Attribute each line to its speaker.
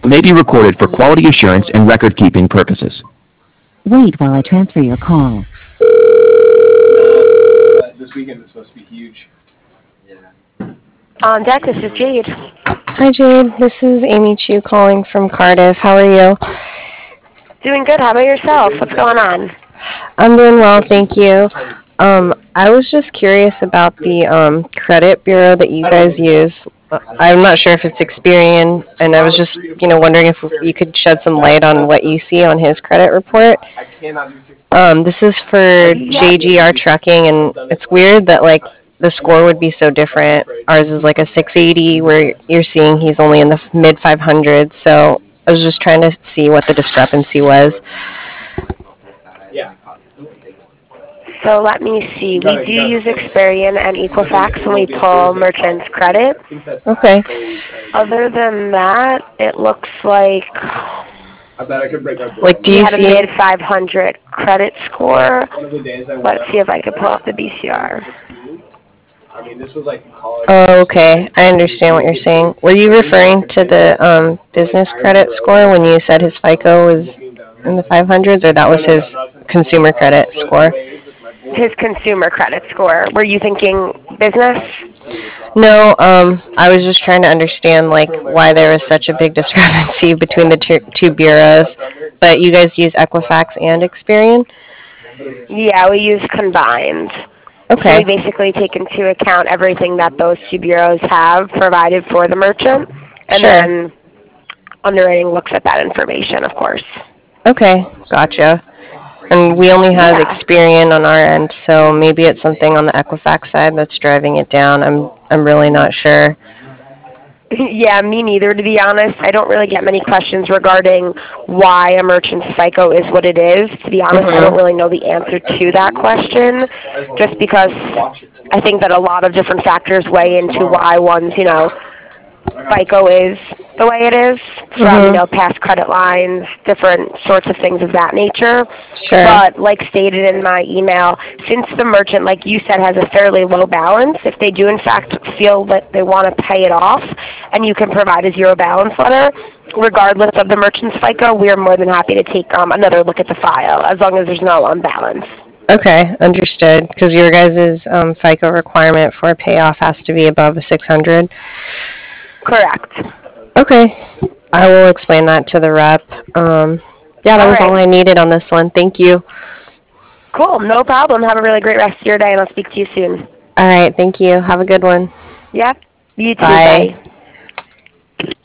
Speaker 1: may be recorded for quality assurance and record-keeping purposes. Wait while I transfer your call.
Speaker 2: This weekend is supposed to be huge.
Speaker 3: On deck, this is Jade.
Speaker 4: Hi, Jade. This is Amy Chu calling from Cardiff. How are you?
Speaker 3: Doing good. How about yourself? What's going on?
Speaker 4: I'm doing well, thank you. I was just curious about the credit bureau that you guys use. I'm not sure if it's Experian, and I was just, wondering if you could shed some light on what you see on his credit report. This is for JGR Trucking, and it's weird that, the score would be so different. Ours is like a 680, where you're seeing he's only in the mid 500s, so I was just trying to see what the discrepancy was.
Speaker 3: So let me see. We do use Experian and Equifax when we pull merchants' credit.
Speaker 4: Okay.
Speaker 3: Other than that, it looks like
Speaker 4: do you
Speaker 3: had a
Speaker 4: see
Speaker 3: mid 500 credit score. Let's see if I can pull up the BCR.
Speaker 4: Oh, okay. I understand what you're saying. Were you referring to the business credit score when you said his FICO was in the 500s, or that was his consumer credit score?
Speaker 3: His consumer credit score. Were you thinking business?
Speaker 4: No, I was just trying to understand why there was such a big discrepancy between the two bureaus. But you guys use Equifax and Experian?
Speaker 3: Yeah, we use combined.
Speaker 4: Okay.
Speaker 3: So we basically take into account everything that those two bureaus have provided for the merchant, and
Speaker 4: Sure.
Speaker 3: then underwriting looks at that information, of course.
Speaker 4: Okay, gotcha. And we only have Experian on our end, so maybe it's something on the Equifax side that's driving it down. I'm really not sure.
Speaker 3: Yeah, me neither, to be honest. I don't really get many questions regarding why a merchant's FICO is what it is. To be honest, I don't really know the answer to that question, just because I think that a lot of different factors weigh into why one's, FICO is the way it is, from, past credit lines, different sorts of things of that nature.
Speaker 4: Sure.
Speaker 3: But like stated in my email, since the merchant, like you said, has a fairly low balance, if they do in fact feel that they want to pay it off, and you can provide a zero balance letter, regardless of the merchant's FICO, we are more than happy to take another look at the file, as long as there's no unbalance.
Speaker 4: Okay, understood. Because your guys' FICO requirement for a payoff has to be above a 600?
Speaker 3: Correct.
Speaker 4: Okay, I will explain that to the rep. That was all I needed on this one. Thank you.
Speaker 3: Cool, no problem. Have a really great rest of your day, and I'll speak to you soon.
Speaker 4: All right, thank you. Have a good one.
Speaker 3: Yep, you too.
Speaker 4: Bye.
Speaker 3: Bye.